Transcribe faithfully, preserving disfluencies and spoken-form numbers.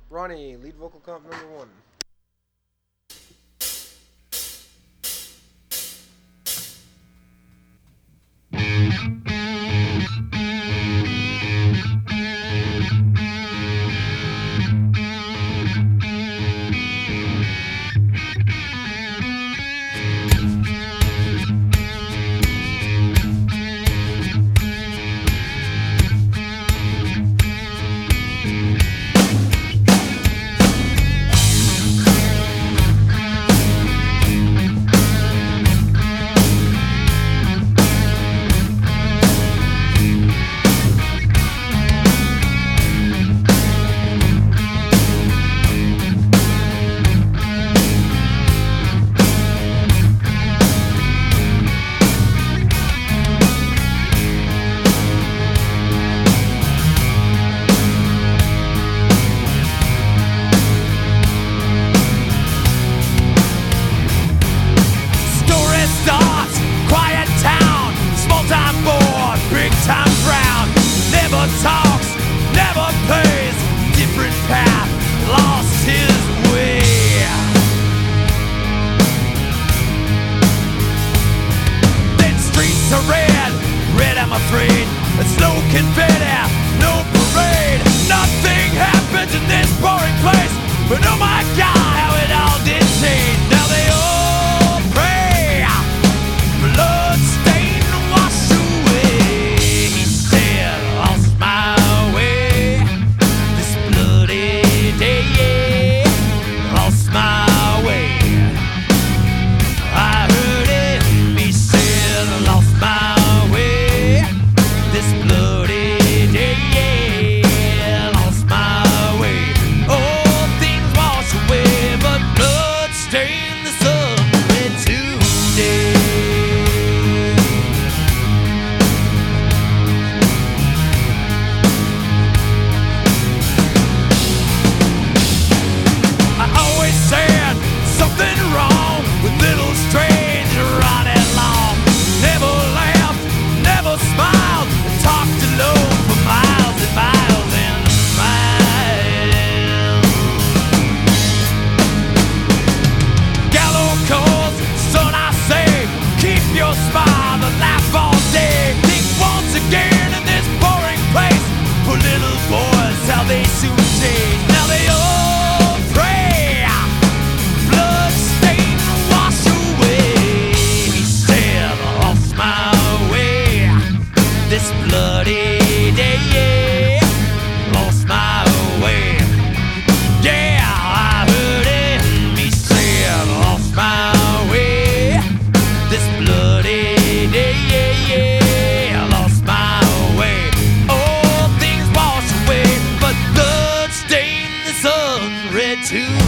Ronnie, lead vocal comp number one. Talks, never plays, different path, lost his way. Then streets are red, red I'm afraid. It's no confetti, no parade. Nothing happens in this boring place, but oh my God, how it all did change. Now they all pray, blood stained, wash away. He said, lost my way, this bloody day, lost my way. I heard him, he said, lost my way, this bloody day, lost my way. All things wash away, but blood stained the sun red today. I always said something wrong with little stranger Ronnie Long. Never laughed, never smiled, talked alone for miles and miles and miles. Gallow calls, son, I say, keep your smile and laugh all day. Think once again in this boring place, for little boys how they soon change. Now they all pray, blood stained, wash away. He said, lost my way, this bloody day, lost my way. Yeah, I heard him, he said, lost my way, this bloody day, lost my way. All things wash away, but blood stained the sun red too.